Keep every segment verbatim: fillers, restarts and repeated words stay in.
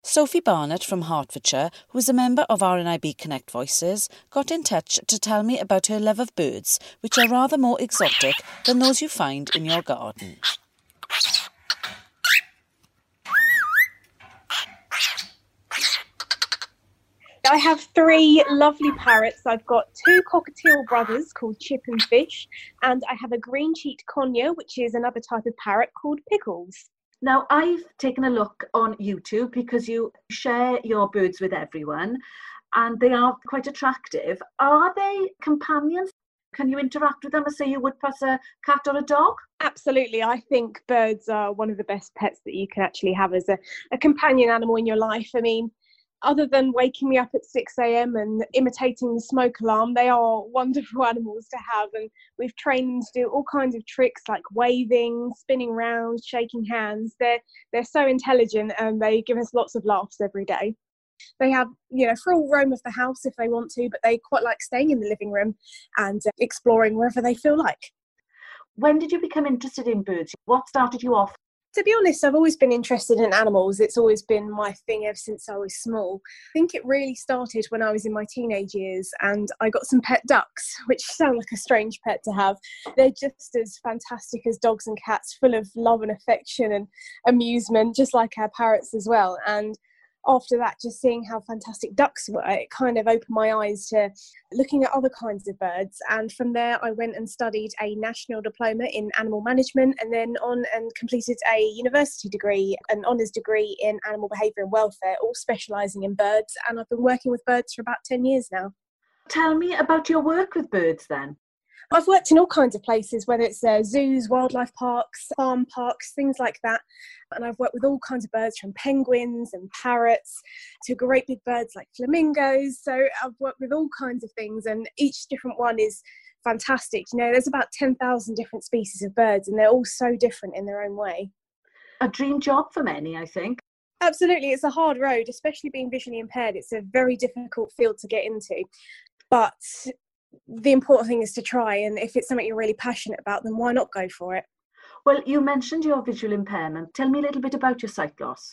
Sophie Barnett from Hertfordshire, who is a member of R N I B Connect Voices, got in touch to tell me about her love of birds, which are rather more exotic than those you find in your garden. I have three lovely parrots. I've got two cockatiel brothers called Chip and Fish, and I have a green-cheeked conure, which is another type of parrot called Pickles. Now, I've taken a look on YouTube because you share your birds with everyone and they are quite attractive. Are they companions? Can you interact with them as say you would perhaps a cat or a dog? Absolutely. I think birds are one of the best pets that you can actually have as a, a companion animal in your life. I mean, other than waking me up at six a.m. and imitating the smoke alarm, they are wonderful animals to have. And we've trained them to do all kinds of tricks like waving, spinning round, shaking hands. They're, they're so intelligent and they give us lots of laughs every day. They have, you know, full roam of the house if they want to, but they quite like staying in the living room and uh, exploring wherever they feel like. When did you become interested in birds? What started you off? To be honest, I've always been interested in animals. It's always been my thing ever since I was small. I think it really started when I was in my teenage years and I got some pet ducks, which sound like a strange pet to have. They're just as fantastic as dogs and cats, full of love and affection and amusement, just like our parrots as well. And after that, just seeing how fantastic ducks were, it kind of opened my eyes to looking at other kinds of birds. And from there, I went and studied a national diploma in animal management and then on and completed a university degree, an honours degree in animal behaviour and welfare, all specialising in birds. And I've been working with birds for about ten years now. Tell me about your work with birds then. I've worked in all kinds of places, whether it's uh, zoos, wildlife parks, farm parks, things like that. And I've worked with all kinds of birds from penguins and parrots to great big birds like flamingos. So I've worked with all kinds of things and each different one is fantastic. You know, there's about ten thousand different species of birds and they're all so different in their own way. A dream job for many, I think. Absolutely. It's a hard road, especially being visually impaired. It's a very difficult field to get into. But the important thing is to try, and if it's something you're really passionate about, then why not go for it? Well, you mentioned your visual impairment. Tell me a little bit about your sight loss.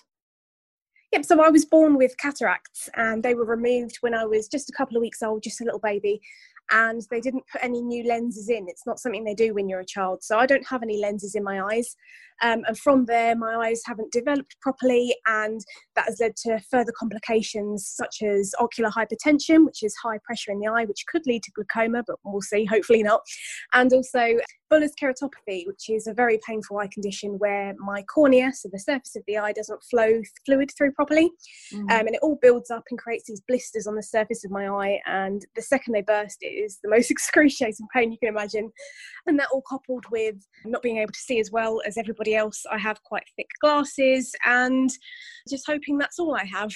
Yep, so I was born with cataracts and they were removed when I was just a couple of weeks old, just a little baby, and they didn't put any new lenses in. It's not something they do when you're a child, so I don't have any lenses in my eyes. Um, and from there, my eyes haven't developed properly, and that has led to further complications such as ocular hypertension, which is high pressure in the eye, which could lead to glaucoma, but we'll see, hopefully not. And also bullous keratopathy, which is a very painful eye condition where my cornea, so the surface of the eye, doesn't flow fluid through properly. Mm-hmm. Um, and it all builds up and creates these blisters on the surface of my eye. And the second they burst, it is the most excruciating pain you can imagine. And that all coupled with not being able to see as well as everybody else. I have quite thick glasses and just hoping that's all I have.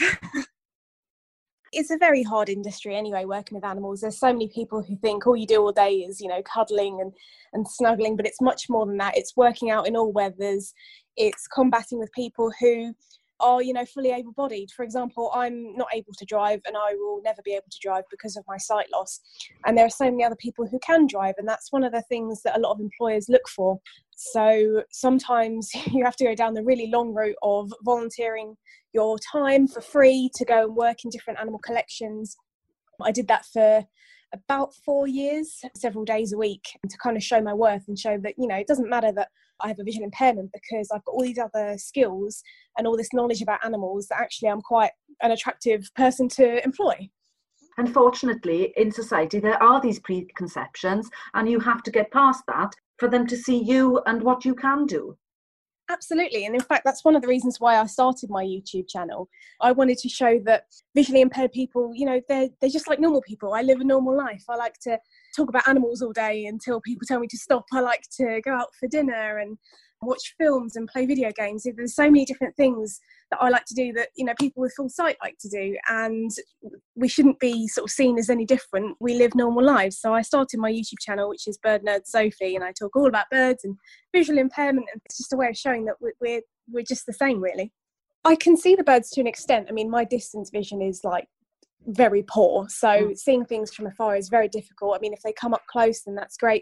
It's a very hard industry anyway, working with animals. There's so many people who think all you do all day is, you know, cuddling and, and snuggling, but it's much more than that. It's working out in all weathers. It's combating with people who are, you know, fully able-bodied. For example, I'm not able to drive and I will never be able to drive because of my sight loss. And there are so many other people who can drive, and that's one of the things that a lot of employers look for. So sometimes you have to go down the really long route of volunteering your time for free to go and work in different animal collections. I did that for about four years, several days a week, to kind of show my worth and show that, you know, it doesn't matter that I have a visual impairment because I've got all these other skills and all this knowledge about animals that actually I'm quite an attractive person to employ. Unfortunately, in society, there are these preconceptions and you have to get past that for them to see you and what you can do. Absolutely. And in fact, that's one of the reasons why I started my YouTube channel. I wanted to show that visually impaired people, you know, they're, they're just like normal people. I live a normal life. I like to talk about animals all day until people tell me to stop. I like to go out for dinner and watch films and play video games. There's so many different things that I like to do that, you know, people with full sight like to do, and we shouldn't be sort of seen as any different. We live normal lives. So I started my YouTube channel, which is Bird Nerd Sophie, and I talk all about birds and visual impairment, and it's just a way of showing that we're we're just the same, really. I can see the birds to an extent. I mean, my distance vision is like very poor, so mm. seeing things from afar is very difficult. I mean, if they come up close, then that's great,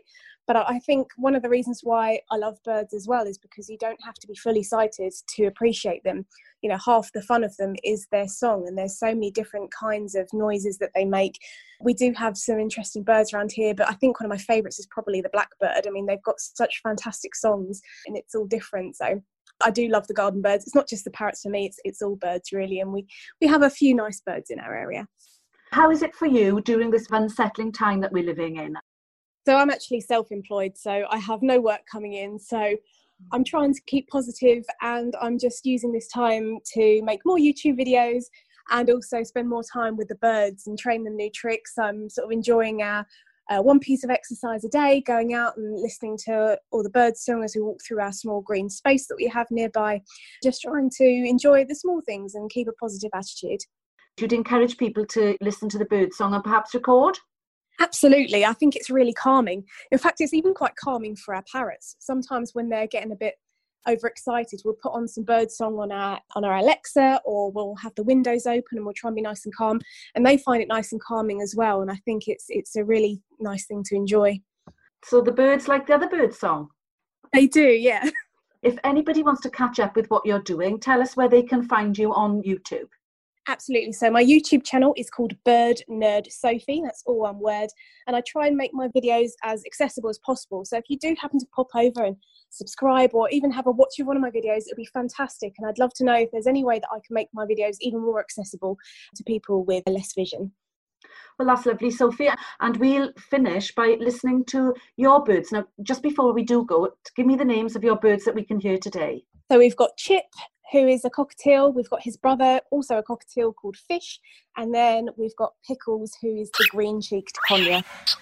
But I think one of the reasons why I love birds as well is because you don't have to be fully sighted to appreciate them. You know, half the fun of them is their song, and there's so many different kinds of noises that they make. We do have some interesting birds around here, but I think one of my favourites is probably the blackbird. I mean, they've got such fantastic songs and it's all different. So I do love the garden birds. It's not just the parrots for me, it's it's all birds really. And we, we have a few nice birds in our area. How is it for you during this unsettling time that we're living in? So I'm actually self-employed, so I have no work coming in. So I'm trying to keep positive, and I'm just using this time to make more YouTube videos and also spend more time with the birds and train them new tricks. I'm sort of enjoying our uh, one piece of exercise a day, going out and listening to all the birds sing as we walk through our small green space that we have nearby, just trying to enjoy the small things and keep a positive attitude. You'd encourage people to listen to the bird song and perhaps record? Absolutely. I think it's really calming. In fact, it's even quite calming for our parrots. Sometimes when they're getting a bit overexcited, we'll put on some bird song on our on our Alexa, or we'll have the windows open and we'll try and be nice and calm. And they find it nice and calming as well. And I think it's it's a really nice thing to enjoy. So the birds like the other bird song? They do, yeah. If anybody wants to catch up with what you're doing, tell us where they can find you on YouTube. Absolutely. So my YouTube channel is called Bird Nerd Sophie. That's all one word. And I try and make my videos as accessible as possible. So if you do happen to pop over and subscribe or even have a watch of one of my videos, it'll be fantastic. And I'd love to know if there's any way that I can make my videos even more accessible to people with less vision. Well, that's lovely, Sophie. And we'll finish by listening to your birds. Now, just before we do go, give me the names of your birds that we can hear today. So we've got Chip, who is a cockatiel. We've got his brother, also a cockatiel, called Fish. And then we've got Pickles, who is the green-cheeked conure.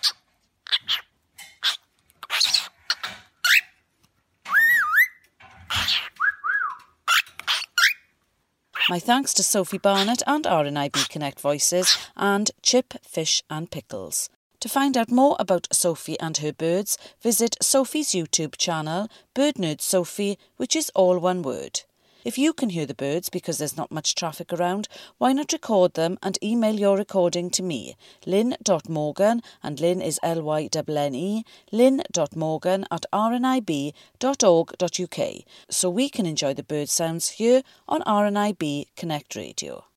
My thanks to Sophie Barnett and R N I B Connect Voices and Chip, Fish and Pickles. To find out more about Sophie and her birds, visit Sophie's YouTube channel, Bird Nerd Sophie, which is all one word. If you can hear the birds because there's not much traffic around, why not record them and email your recording to me, lynn dot morgan, and Lynn is L Y N N E, lynn dot morgan at r n i b dot org dot u k, so we can enjoy the bird sounds here on R N I B Connect Radio.